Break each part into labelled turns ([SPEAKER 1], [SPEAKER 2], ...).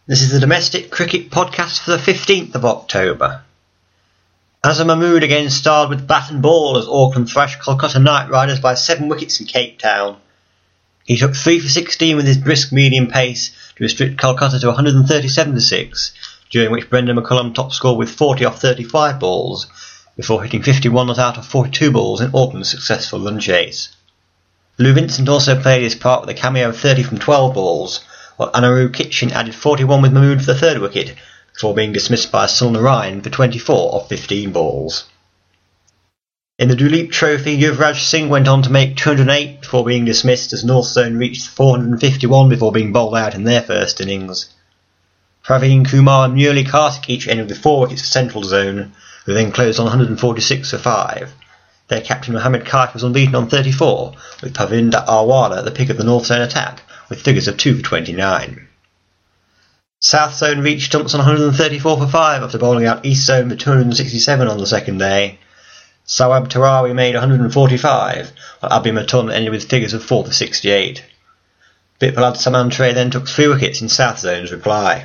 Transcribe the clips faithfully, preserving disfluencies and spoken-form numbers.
[SPEAKER 1] This is the Domestic Cricket Podcast for the fifteenth of October. Azhar Mahmood again starred with bat and ball as Auckland thrashed Kolkata Knight Riders by seven wickets in Cape Town. He took three for sixteen with his brisk medium pace to restrict Kolkata to one hundred thirty-seven for six, during which Brendan McCullum top scored with forty off thirty-five balls, before hitting fifty-one not out of forty-two balls in Auckland's successful run chase. Lou Vincent also played his part with a cameo of thirty from twelve balls, while Anaru Kitchen added forty-one with Mahmood for the third wicket, before being dismissed by Sunil Narayan for twenty-four off fifteen balls. In the Duleep Trophy, Yuvraj Singh went on to make two hundred eight before being dismissed as Northstone reached four hundred fifty-one before being bowled out in their first innings. Praveen Kumar and Murali Karthik each ended with four wickets for Central Zone, who then closed on one hundred forty-six for five. Their captain Mohammad Kaif was unbeaten on thirty-four, with Pavinder Arwala at the pick of the Northstone attack, with figures of two for twenty-nine. South Zone reached stumps on one hundred thirty-four for five after bowling out East Zone for two hundred sixty-seven on the second day. Sawab Tarawi made one hundred forty-five, while Abhi Matun ended with figures of four for sixty-eight. Biplab Samantray then took three wickets in South Zone's reply.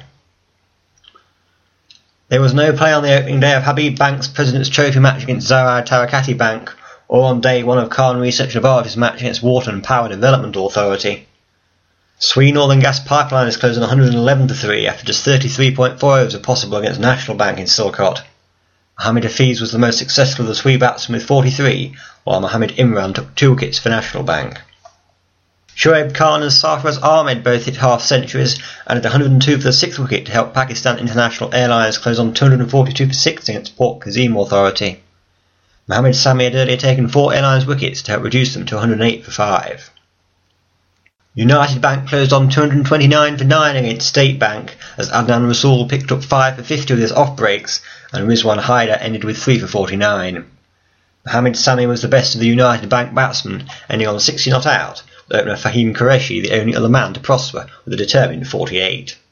[SPEAKER 1] There was no play on the opening day of Habib Bank's President's Trophy match against Zarai Tarakati Bank, or on day one of Khan Research Laboratories' match against Wharton Power Development Authority. Swee Northern Gas Pipeline is closing one hundred eleven for three after just thirty-three point four overs were possible against National Bank in Silcott. Mohammad Hafiz was the most successful of the Swee batsmen with forty-three, while Mohammad Imran took two wickets for National Bank. Shoaib Khan and Sarfaraz Ahmed both hit half-centuries and had one hundred two for the sixth wicket to help Pakistan International Airlines close on two hundred forty-two for six against Port Qasim Authority. Mohammad Sami had earlier taken four airlines wickets to help reduce them to one hundred eight for five. United Bank closed on two hundred twenty-nine for nine against State Bank as Adnan Rasool picked up five for fifty with his off-breaks and Rizwan Haider ended with three for forty-nine. Mohammad Sami was the best of the United Bank batsmen, ending on sixty not out, with opener Fahim Qureshi the only other man to prosper with a determined forty-eight.